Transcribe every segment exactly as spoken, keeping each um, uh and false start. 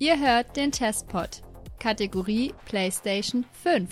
Ihr hört den Testpod, Kategorie PlayStation fünf.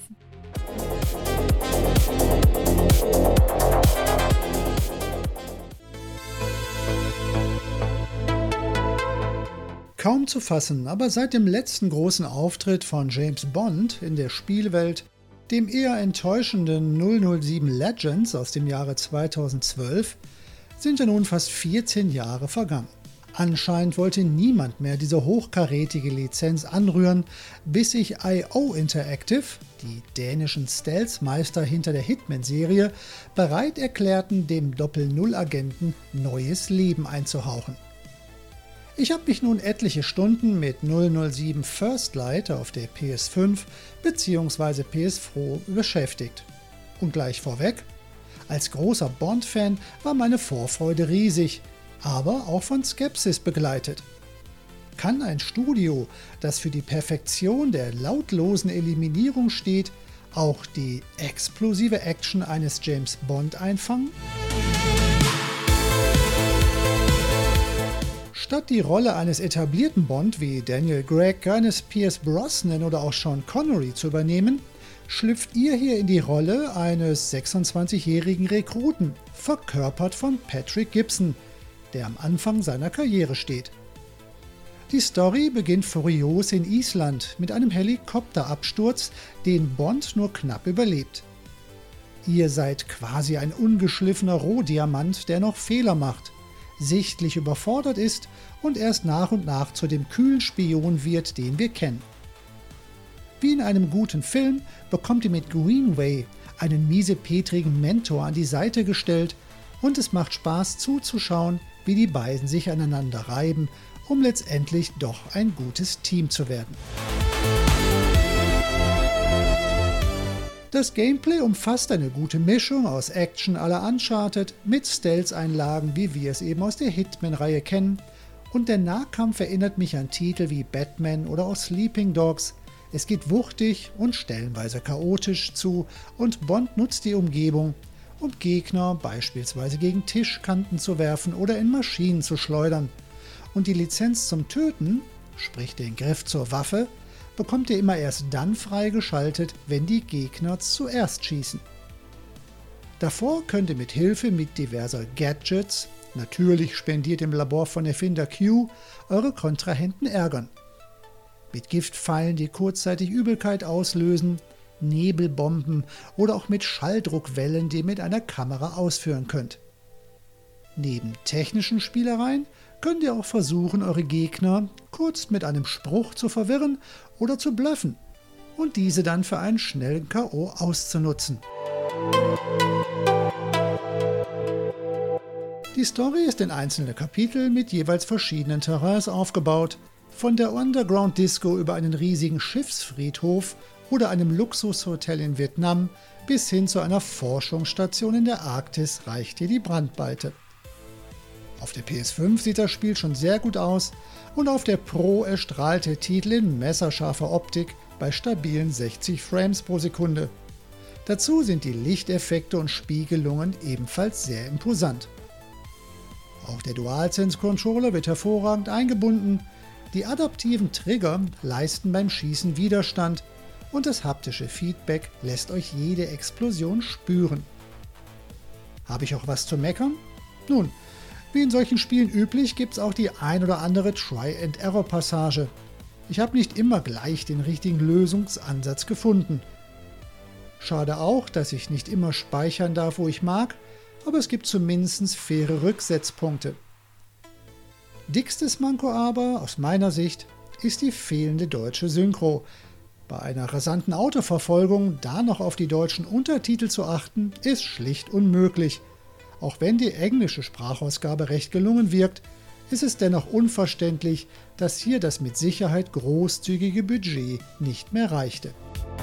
Kaum zu fassen, aber seit dem letzten großen Auftritt von James Bond in der Spielwelt, dem eher enttäuschenden null null sieben Legends aus dem Jahre zweitausendzwölf, sind ja nun fast vierzehn Jahre vergangen. Anscheinend wollte niemand mehr diese hochkarätige Lizenz anrühren, bis sich I O Interactive, die dänischen Stealth-Meister hinter der Hitman-Serie, bereit erklärten, dem Doppel-Null-Agenten neues Leben einzuhauchen. Ich habe mich nun etliche Stunden mit null null sieben First Light auf der P S fünf bzw. P S vier beschäftigt. Und gleich vorweg, als großer Bond-Fan war meine Vorfreude riesig, aber auch von Skepsis begleitet. Kann ein Studio, das für die Perfektion der lautlosen Eliminierung steht, auch die explosive Action eines James Bond einfangen? Statt die Rolle eines etablierten Bond wie Daniel Craig, eines Pierce Brosnan oder auch Sean Connery zu übernehmen, schlüpft ihr hier in die Rolle eines sechsundzwanzigjährigen Rekruten, verkörpert von Patrick Gibson, der am Anfang seiner Karriere steht. Die Story beginnt furios in Island mit einem Helikopterabsturz, den Bond nur knapp überlebt. Ihr seid quasi ein ungeschliffener Rohdiamant, der noch Fehler macht, sichtlich überfordert ist und erst nach und nach zu dem kühlen Spion wird, den wir kennen. Wie in einem guten Film bekommt ihr mit Greenway einen miesepetrigen Mentor an die Seite gestellt und es macht Spaß zuzuschauen, wie die beiden sich aneinander reiben, um letztendlich doch ein gutes Team zu werden. Das Gameplay umfasst eine gute Mischung aus Action à la Uncharted mit Stealth-Einlagen, wie wir es eben aus der Hitman-Reihe kennen, und der Nahkampf erinnert mich an Titel wie Batman oder auch Sleeping Dogs. Es geht wuchtig und stellenweise chaotisch zu und Bond nutzt die Umgebung, um Gegner beispielsweise gegen Tischkanten zu werfen oder in Maschinen zu schleudern. Und die Lizenz zum Töten, sprich den Griff zur Waffe, bekommt ihr immer erst dann freigeschaltet, wenn die Gegner zuerst schießen. Davor könnt ihr mit Hilfe mit diverser Gadgets, natürlich spendiert im Labor von Erfinder Q, eure Kontrahenten ärgern. Mit Giftpfeilen, die kurzzeitig Übelkeit auslösen, Nebelbomben oder auch mit Schalldruckwellen, die ihr mit einer Kamera ausführen könnt. Neben technischen Spielereien könnt ihr auch versuchen, eure Gegner kurz mit einem Spruch zu verwirren oder zu bluffen und diese dann für einen schnellen K O auszunutzen. Die Story ist in einzelne Kapitel mit jeweils verschiedenen Terrains aufgebaut, von der Underground Disco über einen riesigen Schiffsfriedhof oder einem Luxushotel in Vietnam bis hin zu einer Forschungsstation in der Arktis reicht hier die Bandbreite. Auf der P S fünf sieht das Spiel schon sehr gut aus und auf der Pro erstrahlt der Titel in messerscharfer Optik bei stabilen sechzig Frames pro Sekunde. Dazu sind die Lichteffekte und Spiegelungen ebenfalls sehr imposant. Auch der DualSense-Controller wird hervorragend eingebunden, die adaptiven Trigger leisten beim Schießen Widerstand und das haptische Feedback lässt euch jede Explosion spüren. Habe ich auch was zu meckern? Nun, wie in solchen Spielen üblich gibt es auch die ein oder andere Try-and-Error-Passage. Ich habe nicht immer gleich den richtigen Lösungsansatz gefunden. Schade auch, dass ich nicht immer speichern darf, wo ich mag, aber es gibt zumindest faire Rücksetzpunkte. Dickstes Manko aber, aus meiner Sicht, ist die fehlende deutsche Synchro. Bei einer rasanten Autoverfolgung da noch auf die deutschen Untertitel zu achten, ist schlicht unmöglich. Auch wenn die englische Sprachausgabe recht gelungen wirkt, ist es dennoch unverständlich, dass hier das mit Sicherheit großzügige Budget nicht mehr reichte.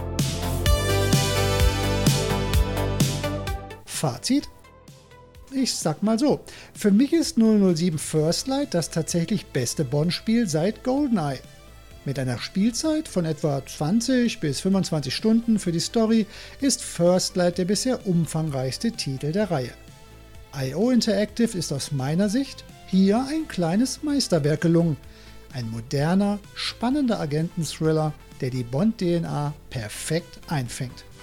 Fazit? Ich sag mal so, für mich ist null null sieben First Light das tatsächlich beste Bond-Spiel seit GoldenEye. Mit einer Spielzeit von etwa zwanzig bis fünfundzwanzig Stunden für die Story ist First Light der bisher umfangreichste Titel der Reihe. I O Interactive ist aus meiner Sicht hier ein kleines Meisterwerk gelungen. Ein moderner, spannender Agenten-Thriller, der die Bond-D N A perfekt einfängt.